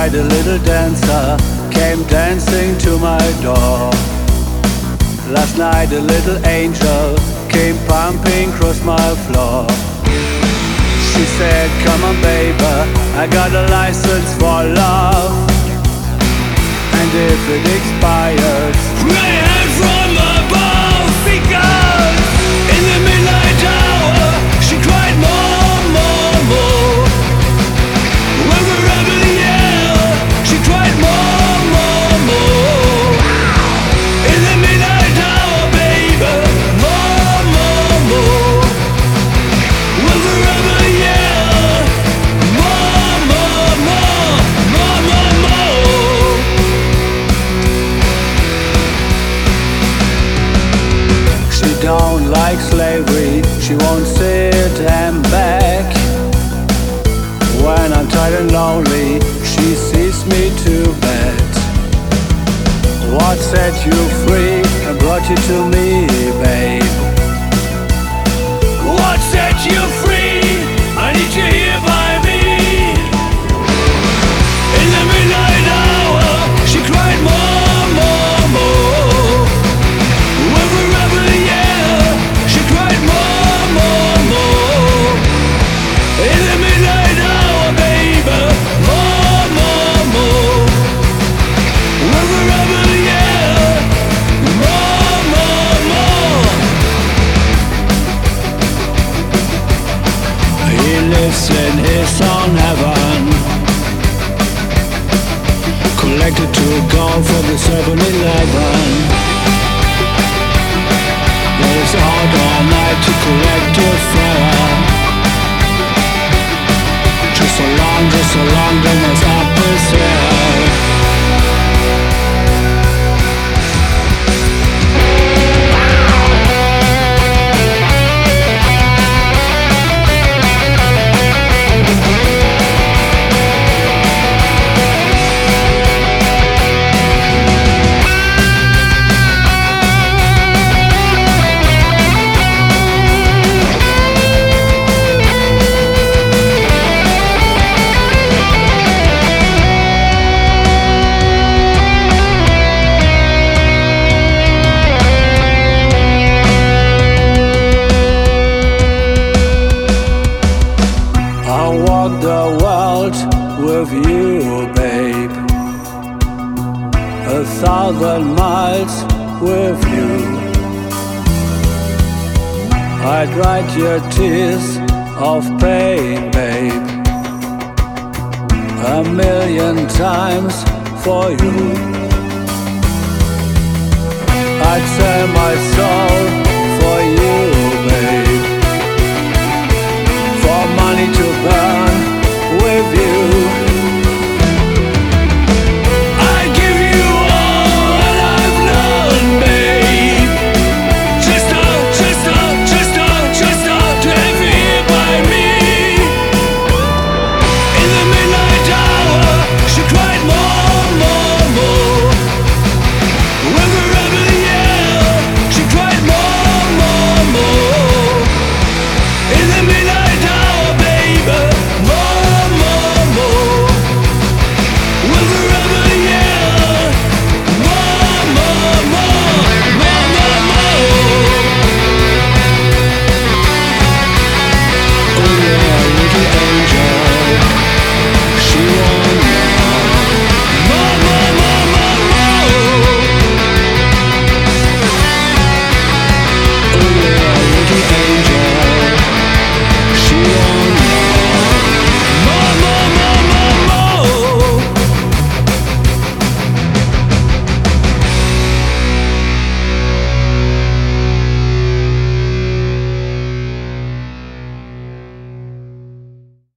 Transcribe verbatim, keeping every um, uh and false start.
night a little dancer came dancing to my door. Last night a little angel came pumping across my floor. She said, come on baby, I got a license for love, and if it expires, pray out from above. Because in the midnight hour she cried more, more, more. When the rebel yelled, she cried more, more, more. In the midnight hour, baby, more, more, more. When the rebel yelled, more, more, more, more, more, more. She don't like slavery, she won't sit and back. When I'm tired and lonely, she sees me to bed. What set you free and brought you to me, babe? What set you free? I need you here by me. In the midnight hour, she cried more, more, more. When the rebel yelled, she cried more, more, more. In the midnight hour, baby, more, more, more. When the rebel yelled, more, more, more. He lives in his own heaven, collected to go for the seven eleven. He's out all night to collect your fare. Just so long, just so long, then it's up his hair. The world with you, babe. A thousand miles with you. I'd write your tears of pain, babe, a million times for you. I'd sell my soul